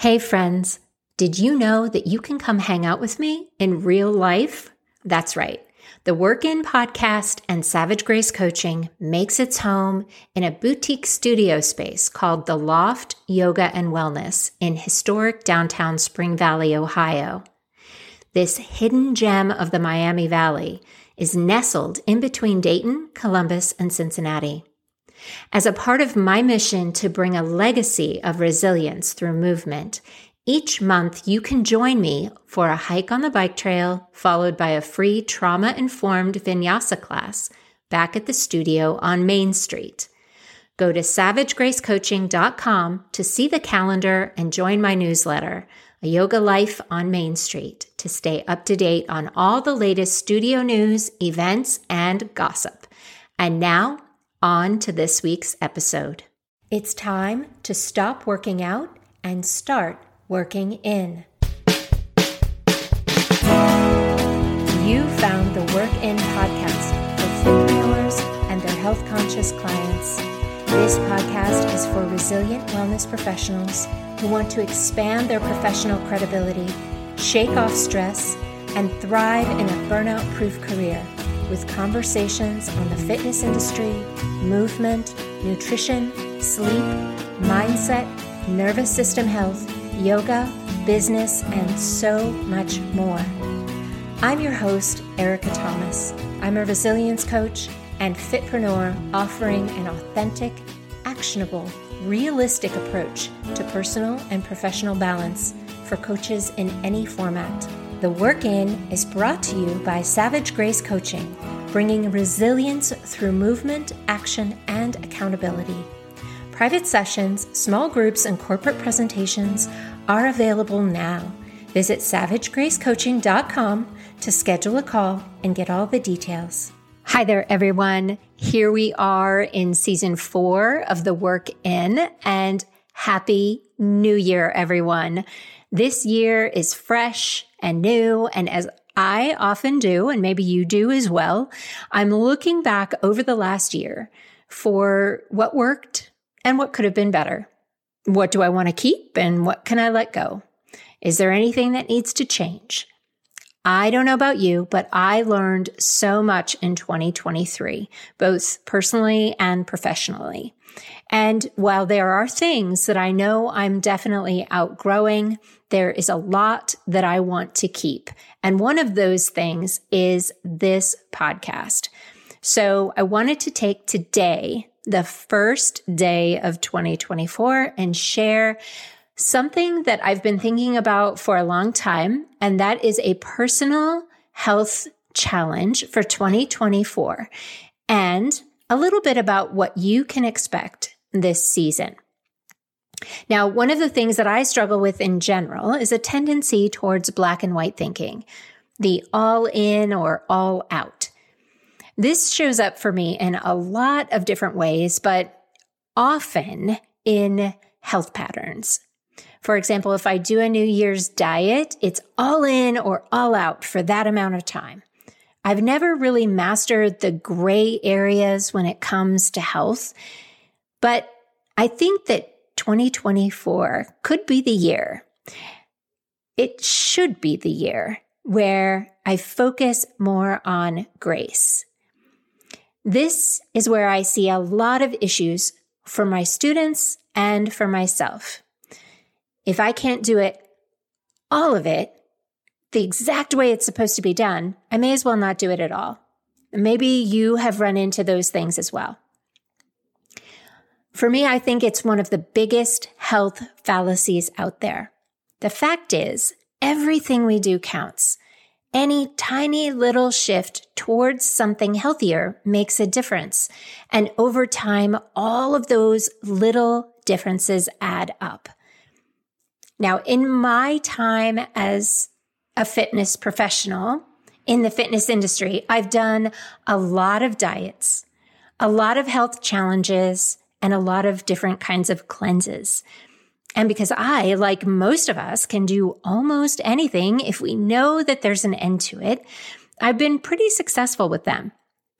Hey friends, did you know that you can come hang out with me in real life? That's right. The Work In podcast and Savage Grace Coaching makes its home in a boutique studio space called The Loft Yoga and Wellness in historic downtown Spring Valley, Ohio. This hidden gem of the Miami Valley is nestled in between Dayton, Columbus, and Cincinnati. As a part of my mission to bring a legacy of resilience through movement, each month you can join me for a hike on the bike trail, followed by a free trauma-informed vinyasa class back at the studio on Main Street. Go to savagegracecoaching.com to see the calendar and join my newsletter, A Yoga Life on Main Street, to stay up to date on all the latest studio news, events, and gossip. And now, on to this week's episode. It's time to stop working out and start working in. You found the Work In podcast for entrepreneurs and their health-conscious clients. This podcast is for resilient wellness professionals who want to expand their professional credibility, shake off stress, and thrive in a burnout-proof career with conversations on the fitness industry, movement, nutrition, sleep, mindset, nervous system health, yoga, business, and so much more. I'm your host, Erica Thomas. I'm a resilience coach and fitpreneur offering an authentic, actionable, realistic approach to personal and professional balance for coaches in any format. The Work In is brought to you by Savage Grace Coaching, bringing resilience through movement, action, and accountability. Private sessions, small groups, and corporate presentations are available now. Visit savagegracecoaching.com to schedule a call and get all the details. Hi there, everyone. Here we are in season 4 of The Work In, and Happy New Year, everyone. This year is fresh and new, and as I often do, and maybe you do as well, I'm looking back over the last year for what worked and what could have been better. What do I want to keep and what can I let go? Is there anything that needs to change? I don't know about you, but I learned so much in 2023, both personally and professionally. And while there are things that I know I'm definitely outgrowing, there is a lot that I want to keep. And one of those things is this podcast. So I wanted to take today, the first day of 2024, and share something that I've been thinking about for a long time, and that is a personal health challenge for 2024, and a little bit about what you can expect this season. Now, one of the things that I struggle with in general is a tendency towards black and white thinking, the all in or all out. This shows up for me in a lot of different ways, but often in health patterns. For example, if I do a New Year's diet, it's all in or all out for that amount of time. I've never really mastered the gray areas when it comes to health, but I think that 2024 could be the year. It should be the year where I focus more on grace. This is where I see a lot of issues for my students and for myself. If I can't do it, all of it, the exact way it's supposed to be done, I may as well not do it at all. Maybe you have run into those things as well. For me, I think it's one of the biggest health fallacies out there. The fact is, everything we do counts. Any tiny little shift towards something healthier makes a difference. And over time, all of those little differences add up. Now, in my time as a fitness professional in the fitness industry, I've done a lot of diets, a lot of health challenges, and a lot of different kinds of cleanses. And because I, like most of us, can do almost anything if we know that there's an end to it, I've been pretty successful with them.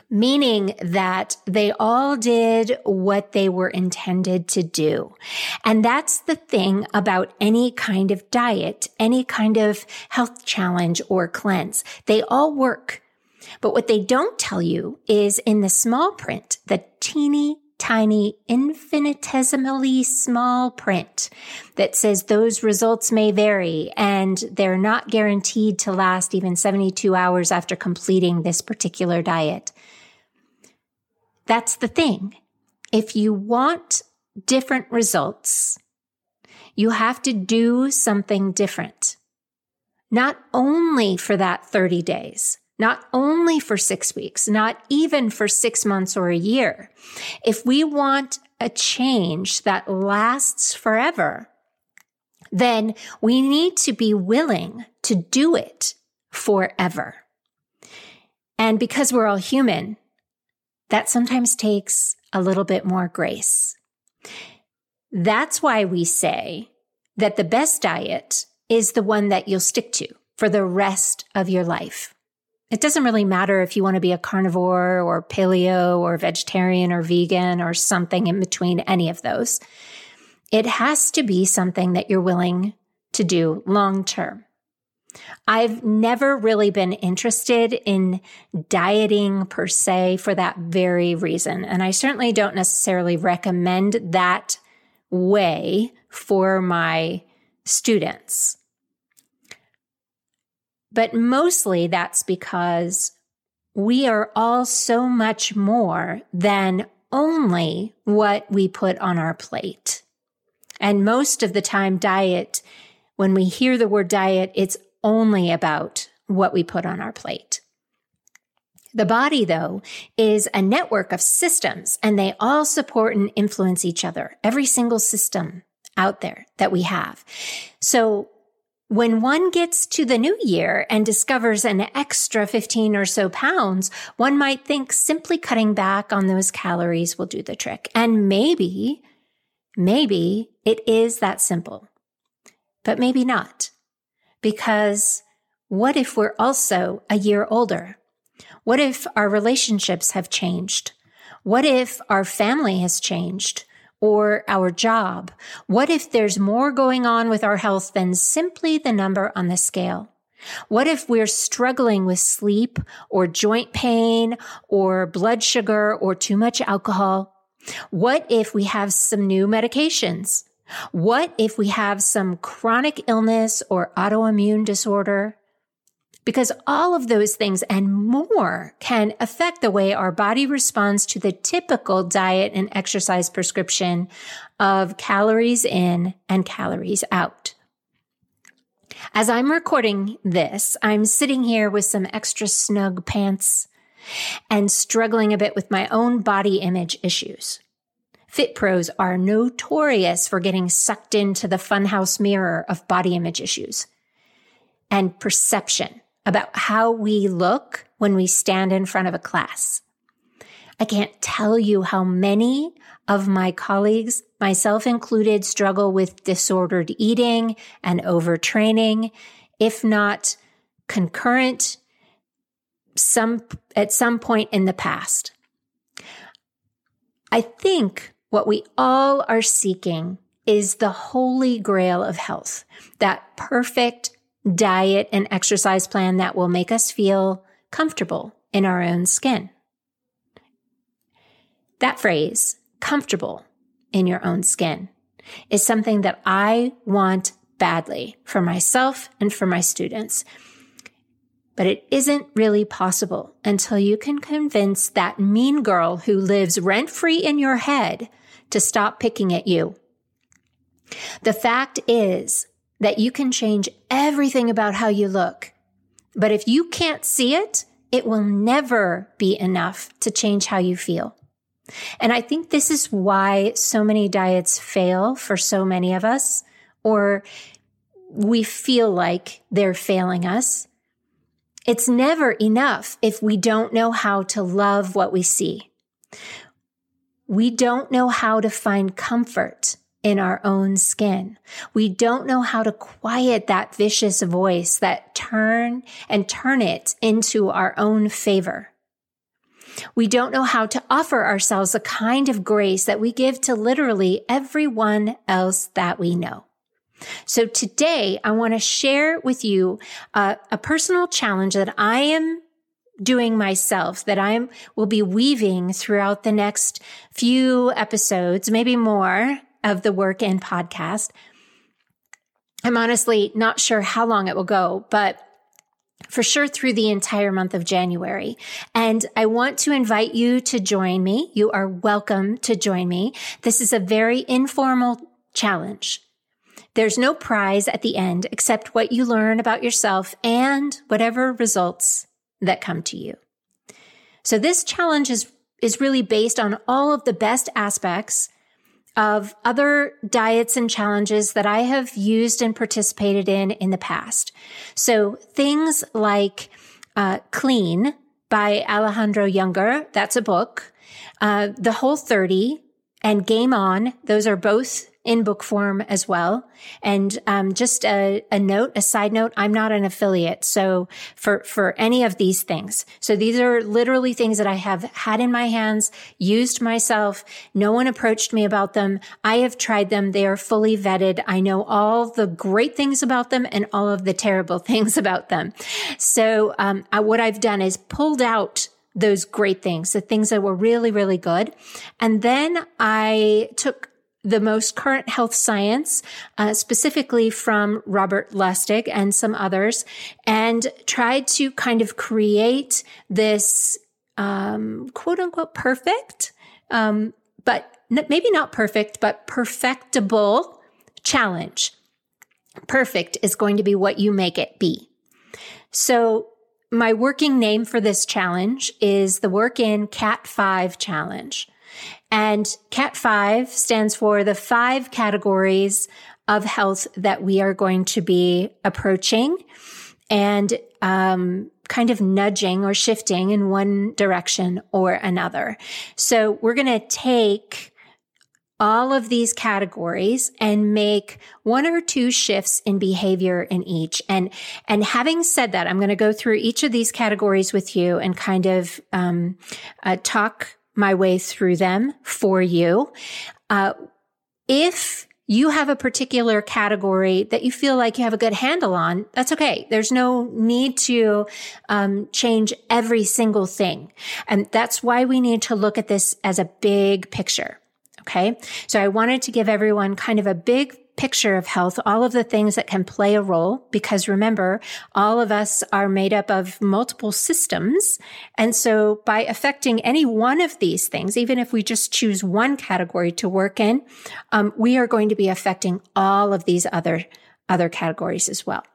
meaning that they all did what they were intended to do. And that's the thing about any kind of diet, any kind of health challenge or cleanse. They all work. But what they don't tell you is in the small print, the teeny tiny, infinitesimally small print that says those results may vary and they're not guaranteed to last even 72 hours after completing this particular diet. That's the thing. If you want different results, you have to do something different. Not only for that 30 days, not only for 6 weeks, not even for 6 months or a year. If we want a change that lasts forever, then we need to be willing to do it forever. And because we're all human, that sometimes takes a little bit more grace. That's why we say that the best diet is the one that you'll stick to for the rest of your life. It doesn't really matter if you want to be a carnivore or paleo or vegetarian or vegan or something in between any of those. It has to be something that you're willing to do long term. I've never really been interested in dieting per se for that very reason. And I certainly don't necessarily recommend that way for my students. But mostly that's because we are all so much more than only what we put on our plate. And most of the time, diet, when we hear the word diet, it's only about what we put on our plate. The body, though, is a network of systems, and they all support and influence each other, every single system out there that we have. So when one gets to the new year and discovers an extra 15 or so pounds, one might think simply cutting back on those calories will do the trick. And maybe it is that simple, but maybe not. Because what if we're also a year older? What if our relationships have changed? What if our family has changed? Or our job? What if there's more going on with our health than simply the number on the scale? What if we're struggling with sleep or joint pain or blood sugar or too much alcohol? What if we have some new medications? What if we have some chronic illness or autoimmune disorder? Because all of those things and more can affect the way our body responds to the typical diet and exercise prescription of calories in and calories out. As I'm recording this, I'm sitting here with some extra snug pants and struggling a bit with my own body image issues. Fit pros are notorious for getting sucked into the funhouse mirror of body image issues and perception about how we look when we stand in front of a class. I can't tell you how many of my colleagues, myself included, struggle with disordered eating and overtraining, if not concurrent, at some point in the past. I think what we all are seeking is the holy grail of health, that perfect diet and exercise plan that will make us feel comfortable in our own skin. That phrase, comfortable in your own skin, is something that I want badly for myself and for my students. But it isn't really possible until you can convince that mean girl who lives rent-free in your head to stop picking at you. The fact is that you can change everything about how you look. But if you can't see it, it will never be enough to change how you feel. And I think this is why so many diets fail for so many of us, or we feel like they're failing us. It's never enough if we don't know how to love what we see. We don't know how to find comfort in our own skin. We don't know how to quiet that vicious voice that turn it into our own favor. We don't know how to offer ourselves the kind of grace that we give to literally everyone else that we know. So today I want to share with you a personal challenge that I am doing myself, that I will be weaving throughout the next few episodes, maybe more, of the Work In podcast. I'm honestly not sure how long it will go, but for sure through the entire month of January. And I want to invite you to join me. You are welcome to join me. This is a very informal challenge. There's no prize at the end except what you learn about yourself and whatever results that come to you. So this challenge is really based on all of the best aspects of other diets and challenges that I have used and participated in the past. So things like Clean by Alejandro Younger, that's a book, The Whole30, and Game On, those are both in book form as well. And just a side note, I'm not an affiliate. So for any of these things. So these are literally things that I have had in my hands, used myself. No one approached me about them. I have tried them. They are fully vetted. I know all the great things about them and all of the terrible things about them. So what I've done is pulled out those great things, the things that were really, really good. And then I took the most current health science, specifically from Robert Lustig and some others, and tried to kind of create this quote unquote perfect, but maybe not perfect, but perfectible challenge. Perfect is going to be what you make it be. So my working name for this challenge is the Work In Cat 5 Challenge. And Cat 5 stands for the 5 categories of health that we are going to be approaching and kind of nudging or shifting in one direction or another. So we're going to take all of these categories and make 1 or 2 shifts in behavior in each. And having said that, I'm going to go through each of these categories with you and kind of talk my way through them for you. If you have a particular category that you feel like you have a good handle on, that's okay. There's no need to change every single thing. And that's why we need to look at this as a big picture. Okay. So I wanted to give everyone kind of a big picture of health, all of the things that can play a role, because remember, all of us are made up of multiple systems. And so by affecting any one of these things, even if we just choose one category to work in, we are going to be affecting all of these other categories as well.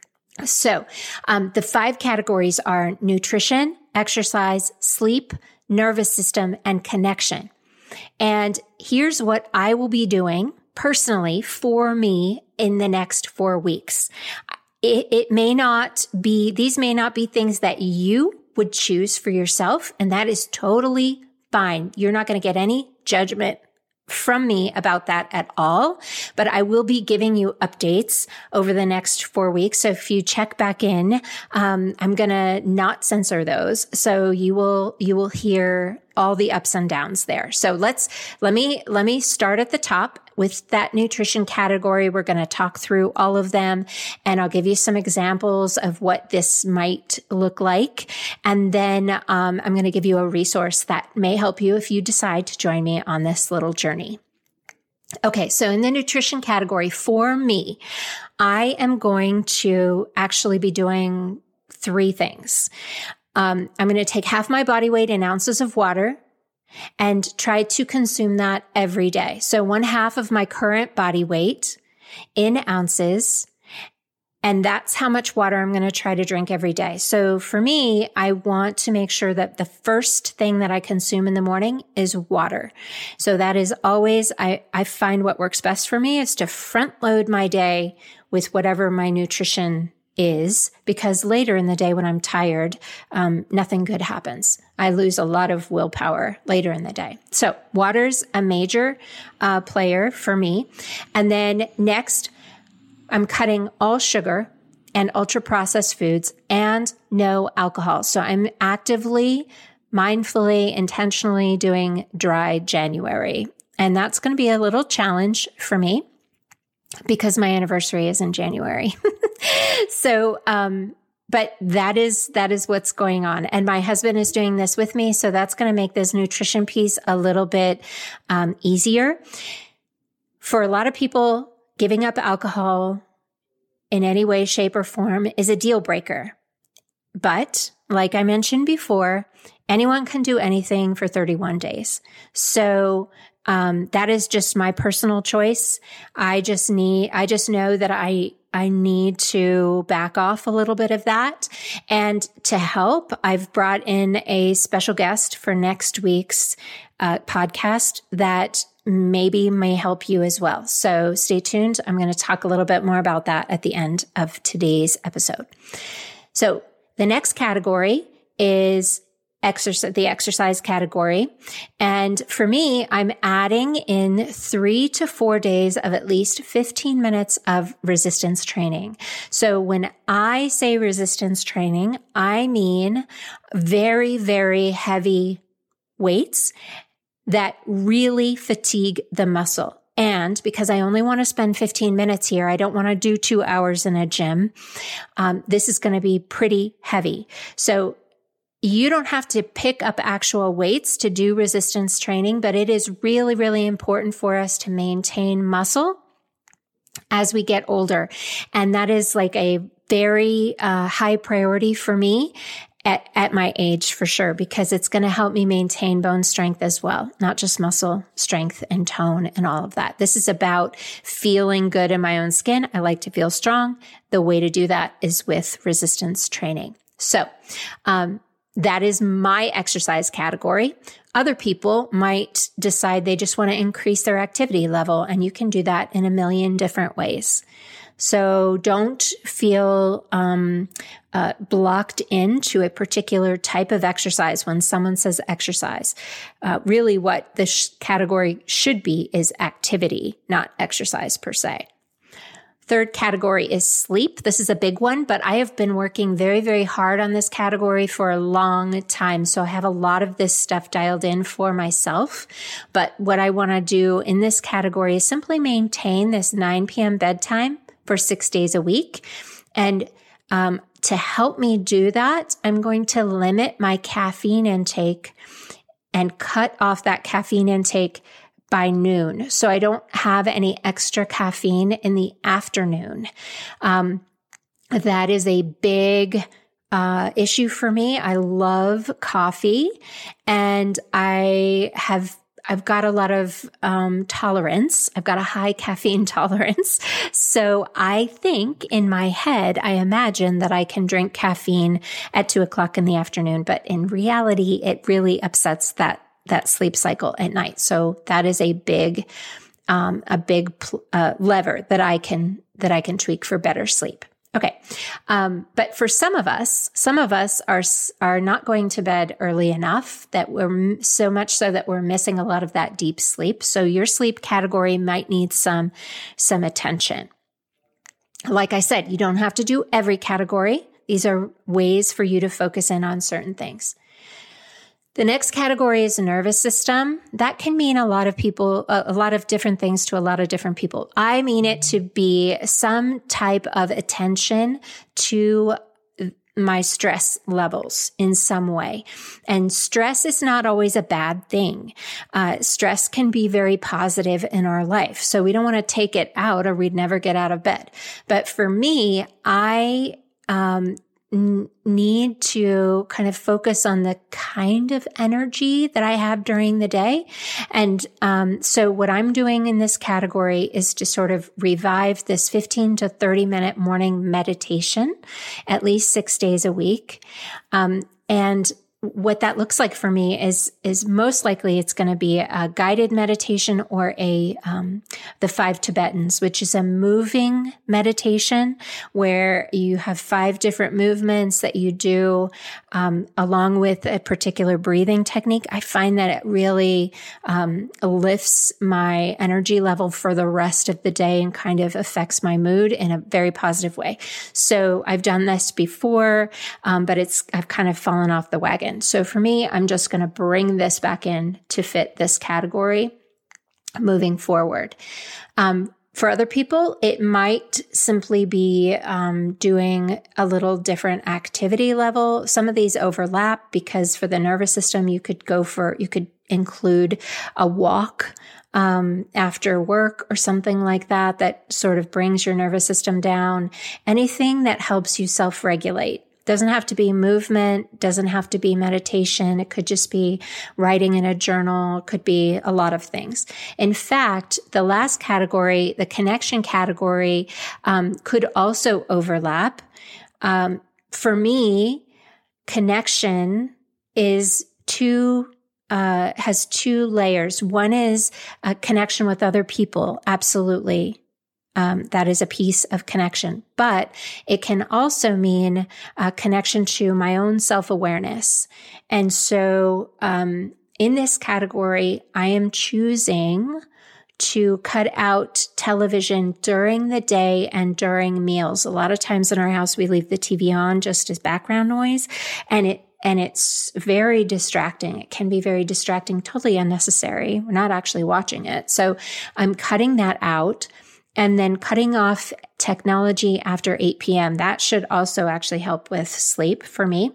So the 5 categories are nutrition, exercise, sleep, nervous system, and connection. And here's what I will be doing personally for me in the next 4 weeks. These may not be things that you would choose for yourself, and that is totally fine. You're not going to get any judgment from me about that at all, but I will be giving you updates over the next 4 weeks. So if you check back in, I'm going to not censor those. So you will hear all the ups and downs there. So let me start at the top with that nutrition category. We're going to talk through all of them, and I'll give you some examples of what this might look like. And then I'm going to give you a resource that may help you if you decide to join me on this little journey. Okay, so in the nutrition category for me, I am going to actually be doing 3 things. I'm going to take half my body weight in ounces of water and try to consume that every day. So 1/2 of my current body weight in ounces. And that's how much water I'm going to try to drink every day. So for me, I want to make sure that the first thing that I consume in the morning is water. So that is always, I find what works best for me is to front load my day with whatever my nutrition is, because later in the day when I'm tired, nothing good happens. I lose a lot of willpower later in the day. So water's a major player for me. And then next, I'm cutting all sugar and ultra processed foods and no alcohol. So I'm actively mindfully, intentionally doing dry January. And that's going to be a little challenge for me because my anniversary is in January. So, but that is what's going on. And my husband is doing this with me. So that's going to make this nutrition piece a little bit easier. For a lot of people, giving up alcohol in any way, shape, or form is a deal breaker. But like I mentioned before, anyone can do anything for 31 days. So that is just my personal choice. I just know that I need to back off a little bit of that. And to help, I've brought in a special guest for next week's podcast that maybe may help you as well. So stay tuned. I'm going to talk a little bit more about that at the end of today's episode. So the next category is the exercise category. And for me, I'm adding in 3 to 4 days of at least 15 minutes of resistance training. So when I say resistance training, I mean very, very heavy weights that really fatigue the muscle. And because I only want to spend 15 minutes here, I don't want to do 2 hours in a gym. This is going to be pretty heavy. So you don't have to pick up actual weights to do resistance training, but it is really, really important for us to maintain muscle as we get older. And that is like a very high priority for me at my age for sure, because it's going to help me maintain bone strength as well, not just muscle strength and tone and all of that. This is about feeling good in my own skin. I like to feel strong. The way to do that is with resistance training. So, that is my exercise category. Other people might decide they just want to increase their activity level, and you can do that in a million different ways. So don't feel blocked into a particular type of exercise when someone says exercise. Really what this category should be is activity, not exercise per se. Third category is sleep. This is a big one, but I have been working very, very hard on this category for a long time. So I have a lot of this stuff dialed in for myself. But what I want to do in this category is simply maintain this 9 p.m. bedtime for 6 days a week. And to help me do that, I'm going to limit my caffeine intake and cut off that caffeine intake by noon. So I don't have any extra caffeine in the afternoon. That is a big issue for me. I love coffee, and I've got a lot of tolerance. I've got a high caffeine tolerance. So I think in my head, I imagine that I can drink caffeine at 2:00 in the afternoon, but in reality, it really upsets that sleep cycle at night. So that is a big lever that I can tweak for better sleep. Okay. But for some of us are not going to bed early enough that we're so much so that we're missing a lot of that deep sleep. So your sleep category might need some attention. Like I said, you don't have to do every category. These are ways for you to focus in on certain things. The next category is nervous system. That can mean a lot of different things to a lot of different people. I mean it to be some type of attention to my stress levels in some way. And stress is not always a bad thing. Stress can be very positive in our life. So we don't want to take it out or we'd never get out of bed. But for me, I need to kind of focus on the kind of energy that I have during the day. And so what I'm doing in this category is to sort of revive this 15 to 30 minute morning meditation at least 6 days a week. And what that looks like for me is most likely it's going to be a guided meditation or the 5 Tibetans, which is a moving meditation where you have 5 different movements that you do along with a particular breathing technique. I find that it really lifts my energy level for the rest of the day and kind of affects my mood in a very positive way. So I've done this before, but I've kind of fallen off the wagon. in. So for me, I'm just going to bring this back in to fit this category moving forward. For other people, it might simply be doing a little different activity level. Some of these overlap because for the nervous system, you could include a walk after work or something like that, that sort of brings your nervous system down. Anything that helps you self-regulate. Doesn't have to be movement, doesn't have to be meditation. It could just be writing in a journal. It could be a lot of things. In fact, the last category, the connection category, could also overlap. For me, connection has two layers. One is a connection with other people. Absolutely. That is a piece of connection, but it can also mean a connection to my own self-awareness. And so, in this category, I am choosing to cut out television during the day and during meals. A lot of times in our house, we leave the TV on just as background noise, and it's very distracting. It can be very distracting, totally unnecessary. We're not actually watching it. So I'm cutting that out. And then cutting off technology after 8 p.m. That should also actually help with sleep for me.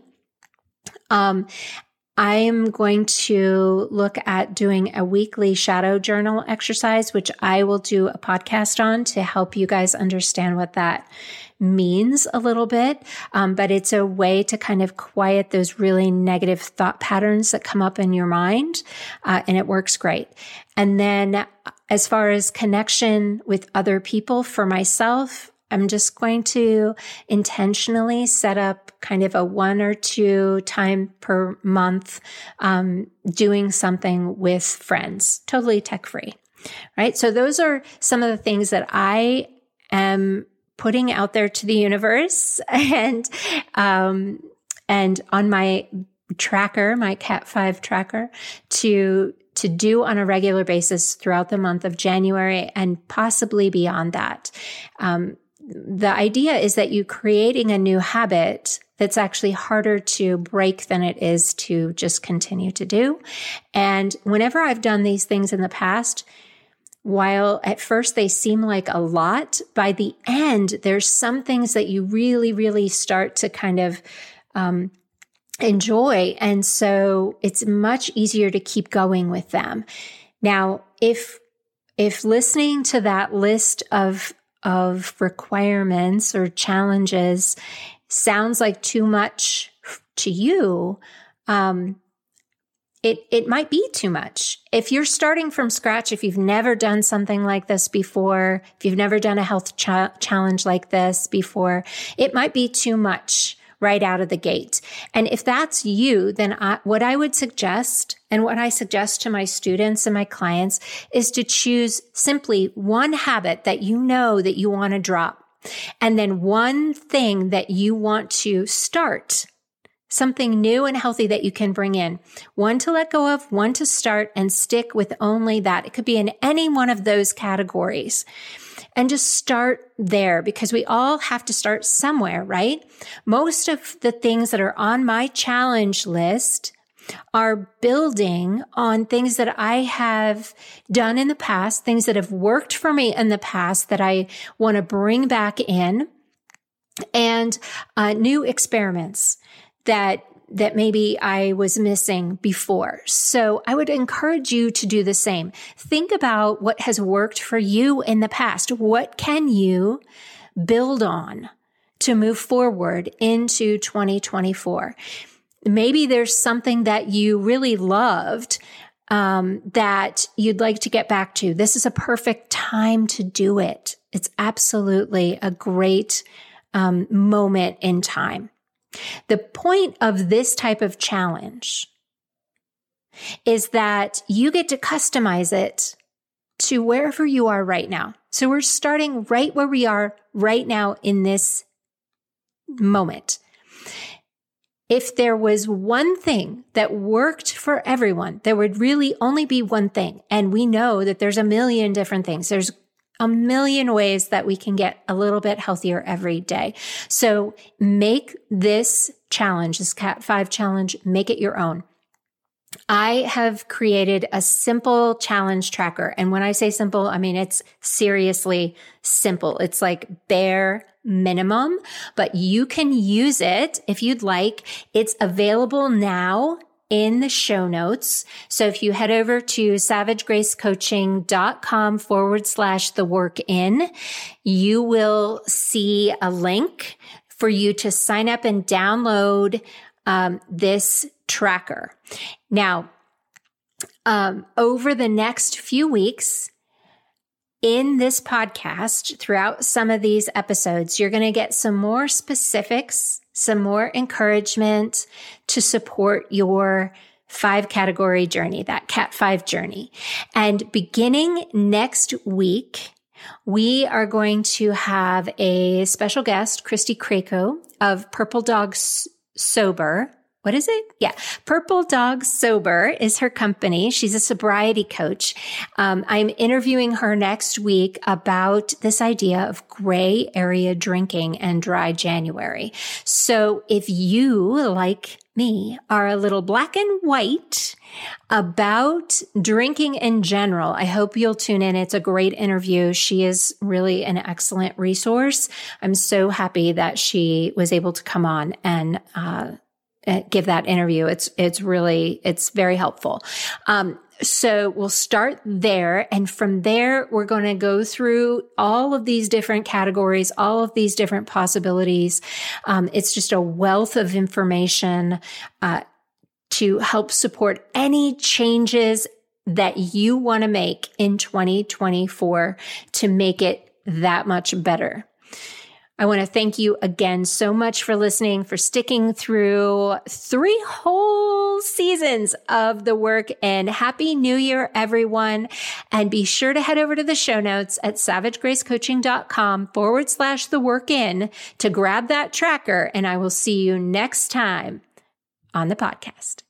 I'm going to look at doing a weekly shadow journal exercise, which I will do a podcast on to help you guys understand what that means a little bit. But it's a way to kind of quiet those really negative thought patterns that come up in your mind. And it works great. And then as far as connection with other people for myself, I'm just going to intentionally set up kind of a 1 or 2 time per month, doing something with friends, totally tech free, right? So those are some of the things that I am putting out there to the universe and on my tracker, my Cat 5 tracker to do on a regular basis throughout the month of January and possibly beyond that. The idea is that you're creating a new habit that's actually harder to break than it is to just continue to do. And whenever I've done these things in the past, while at first they seem like a lot, by the end, there's some things that you really, really start to kind of enjoy. And so it's much easier to keep going with them. Now, if listening to that list of requirements or challenges sounds like too much to you, it might be too much. If you're starting from scratch, if you've never done something like this before, if you've never done a health challenge like this before, it might be too much right out of the gate. And if that's you, then what I would suggest, and what I suggest to my students and my clients, is to choose simply one habit that you know that you want to drop, and then one thing that you want to start, something new and healthy that you can bring in. One to let go of, one to start, and stick with only that. It could be in any one of those categories. And just start there, because we all have to start somewhere, right? Most of the things that are on my challenge list are building on things that I have done in the past, things that have worked for me in the past that I want to bring back in, and new experiments that maybe I was missing before. So I would encourage you to do the same. Think about what has worked for you in the past. What can you build on to move forward into 2024? Maybe there's something that you really loved that you'd like to get back to. This is a perfect time to do it. It's absolutely a great moment in time. The point of this type of challenge is that you get to customize it to wherever you are right now. So we're starting right where we are right now in this moment. If there was one thing that worked for everyone, there would really only be one thing. And we know that there's a million different things. There's a million ways that we can get a little bit healthier every day. So make this challenge, this Cat 5 challenge, make it your own. I have created a simple challenge tracker. And when I say simple, I mean, it's seriously simple. It's like bare minimum, but you can use it if you'd like. It's available now in the show notes. So if you head over to savagegracecoaching.com/theworkin, you will see a link for you to sign up and download this tracker. Now, over the next few weeks in this podcast, throughout some of these episodes, you're going to get some more specifics, some more encouragement to support your 5-category journey, that Cat 5 journey. And beginning next week, we are going to have a special guest, Christy Krakow of Purple Dog Sober. What is it? Yeah. Purple Dog Sober is her company. She's a sobriety coach. I'm interviewing her next week about this idea of gray area drinking and dry January. So if you, like me, are a little black and white about drinking in general, I hope you'll tune in. It's a great interview. She is really an excellent resource. I'm so happy that she was able to come on and, give that interview. It's very helpful. So we'll start there. And from there, we're going to go through all of these different categories, all of these different possibilities. It's just a wealth of information, to help support any changes that you want to make in 2024 to make it that much better. I want to thank you again so much for listening, for sticking through 3 whole seasons of the work, and Happy New Year, everyone. And be sure to head over to the show notes at savagegracecoaching.com/theworkin to grab that tracker. And I will see you next time on the podcast.